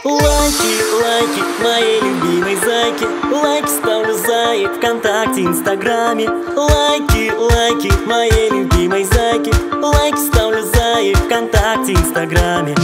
Лайки, лайки моей любимой зайки. Лайк ставлю зае ВКонтакте, Инстаграме. Лайки, лайки моей любимой зайки. Лайк ставлю зае ВКонтакте, Инстаграме.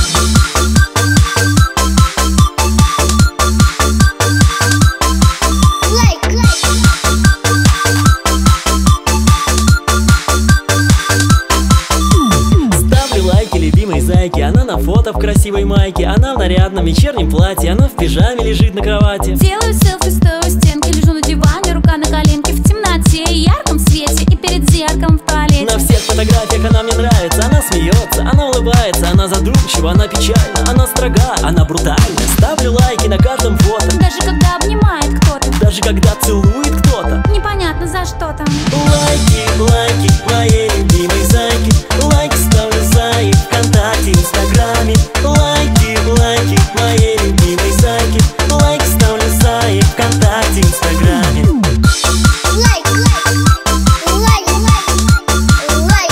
Любимой зайки, она на фото в красивой майке, она в нарядном вечернем платье, она в пижаме лежит на кровати. Делаю селфи, стою у стенки, лежу на диване, рука на коленке, в темноте и ярком свете, и перед зеркалом в туалете. На всех фотографиях она мне нравится, она смеется, она улыбается, она задумчива, она печальна, она строга, она брутальна. Ставлю лайки на каждом фото, даже когда обнимает кто-то, даже когда целует кто-то. Непонятно за что там. Лайки, лайки моей любимой зайки. Лайк ставлю зае ВКонтакте, Инстаграме. Лайки, лайки моей любимой зайки. Лайк ставлю зае ВКонтакте, Инстаграме. Лайк, лайк, лайк,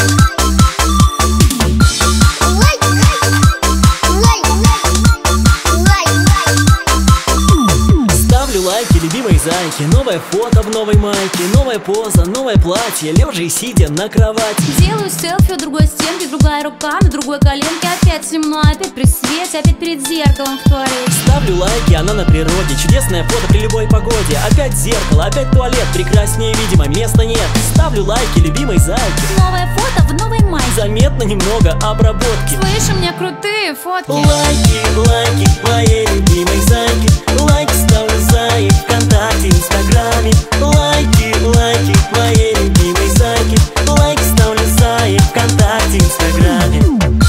лайк, лайк. Ставлю лайки любимой зайки. Новое фото в новой майке, новая поза, новое платье, лежа и сидя на кровати. Делаю селфи у другой стенки, другая рука на другой коленке. Опять темно, опять при свете, опять перед зеркалом в туалете. Ставлю лайки, она на природе, чудесное фото при любой погоде. Опять зеркало, опять туалет, прекраснее видимо места нет. Ставлю лайки любимой зайки. Новое фото в новой майке, заметно немного обработки. слышь, у меня крутые фотки. Лайки, лайки моей любимой зайки. Лайк ставлю зае ВКонтакте, Инстаграме. Лайки, лайки моей любимой зайки. Лайк ставлю зае ВКонтакте, Инстаграме.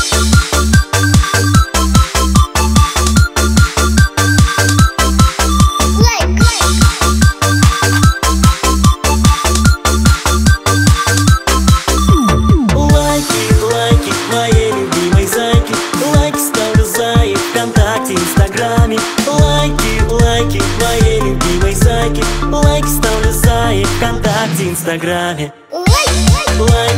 Инстаграме. Лайки, лайки моей любимой зайки. Лайк ставлю зае ВКонтакте, Инстаграме. Лайк.